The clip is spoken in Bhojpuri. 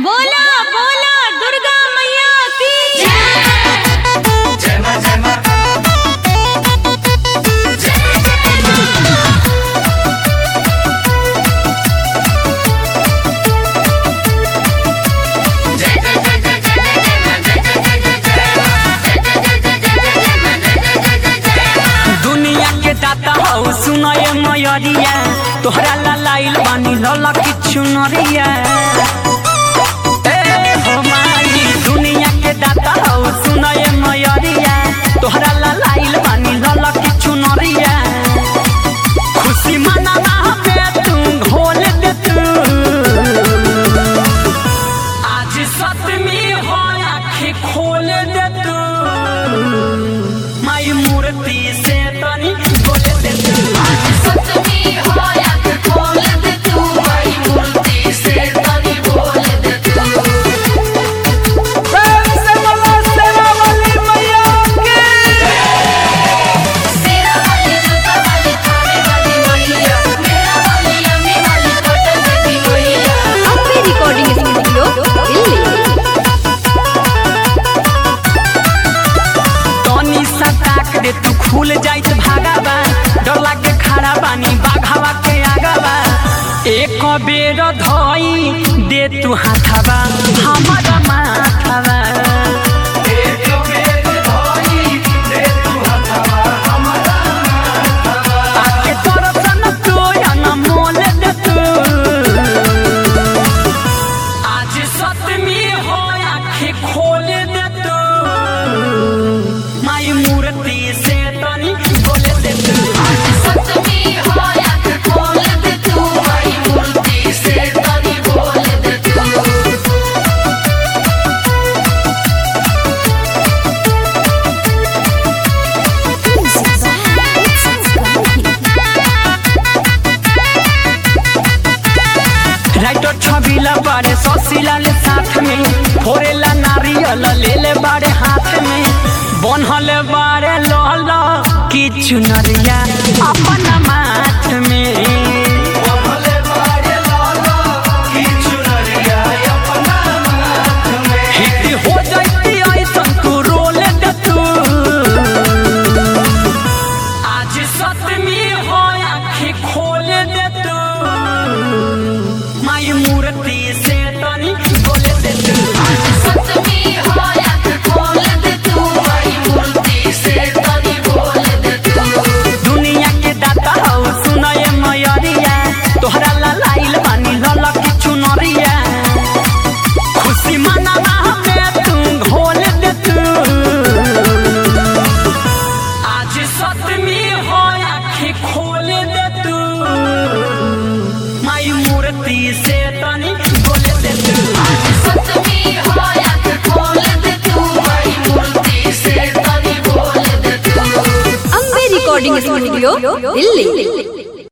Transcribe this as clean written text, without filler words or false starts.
बोला बोला दुर्गा मैया की जय मां जय मां दुनिया के दाता हो सुनाए मयरिया तोहरा ला लाइल बानी लला किछु नरिया हो माई दुनिया के दाता हो सुनाए मयरिया तोहरा ला लाइल बानी लला किछु नरिया खुशी मनाना पे तू घोल दे तू आज सतमी हो आँखें खोल दे तू माई मूर्ति से तनी बोले दे तू सतमी हो आँख खोल दे तू माई मूर्ति से तनी बोल दे तू प्रेम से बोलो सेवा वाली मैया की सेरा वाली जूता वाली थाने वाली मैया मेरा वाली अम्मी वाली पटन देवी मैया अम्बे रिकॉर्डिंग स्टूडियो दिल्ली। तनी सा ताक दे तू खुल जाइत भागाबा डर लागे खड़ा बानी बाघावा के आगाबा एक बेर धई दे तू हाथाबा हमारा माथाबा एक बेर धई दे तू हाथाबा हमारा माथाबा आके तरसन तू या मोल दे तू आज सतमी हो आँखें खोल दे तू माई मूर्ति से तनी बोले दे तू सतमी हो आँख खोल दे तू माई मूर्ति से तनी बोल दे तू राइटर छबिला बारे ससिला ले साथ में फोरेला नारियल ले ले बारे हाथ में बनहल बारे लहल की चुनरिया अपन माथ में हिट हो जाती ऐसन तू रोल दे तू आज सतमी हो आँखें खोल दे तू माई मूर्ति से तनी बोले दे तू सतमी हो आँख खोल दे तू माई मूर्ति से तनी बोल दे तू दुनिया के दाता हो सुनाए मयरिया तोहरा ला लाइल बानी लला किछु नरिया खुशी मनाना हमें तू घोल दे तू आज सतमी हो आँखें खोल दे तू माई मूर्ति से तनी बोले दे तू सतमी हो आँख खोल दे तू माई मूर्ति से तनी बोल दे तू अम्बे रिकॉर्डिंग स्टूडियो दिल्ली।